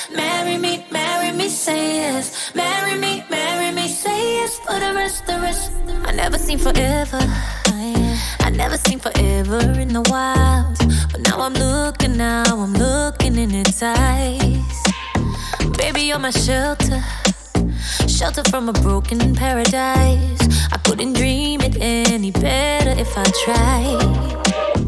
marry me, say yes. Marry me, say yes for the rest, the rest. I never seen forever. I never seen forever in the wild. But now I'm looking in its eyes. Baby, you're my shelter. Shelter from a broken paradise. I couldn't dream it any better if I tried.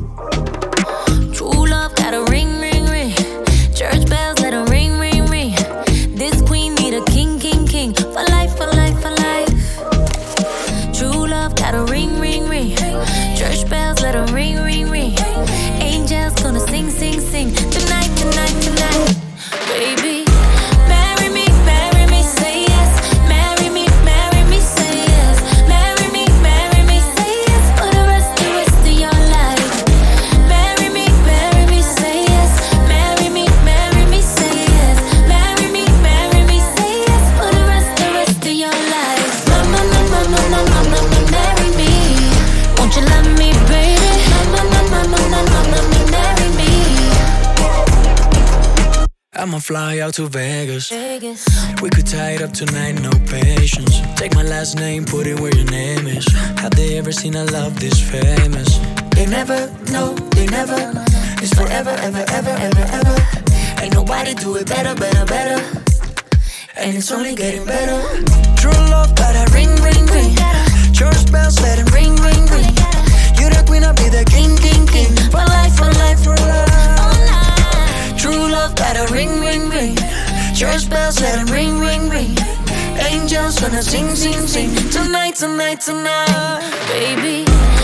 True love got a ring, ring, ring. Church bells let 'em ring, ring, ring. This queen need a king, king, king. For life, for life, for life. True love got a ring, ring, ring. Church bells let 'em ring, ring, ring. Angels gonna sing, sing, sing. Tonight, tonight, tonight. Baby, marry me, say yes. Marry me, say yes. Marry me, say yes. For the rest of your life. Marry me, say yes. Marry me, say yes. Marry me, say yes. For the rest of your life. Mama, marry me. Won't you love me, baby? Mama, marry me. I'ma fly out to Vegas. We could tie it up tonight, no patience. Take my last name, put it where your name is. Have they ever seen a love this famous? They never, no, they never. It's forever, ever, ever, ever, ever. Ain't nobody do it better, better, better. And it's only getting better. True love got a ring, ring, ring. Church bells let it ring, ring, ring. You the queen, I'll be the king, king, king. For life, for life, for life. True love got a ring, ring, ring. Church bells let 'em ring, ring, ring. Angels gonna sing, sing, sing. Tonight, tonight, tonight. Baby,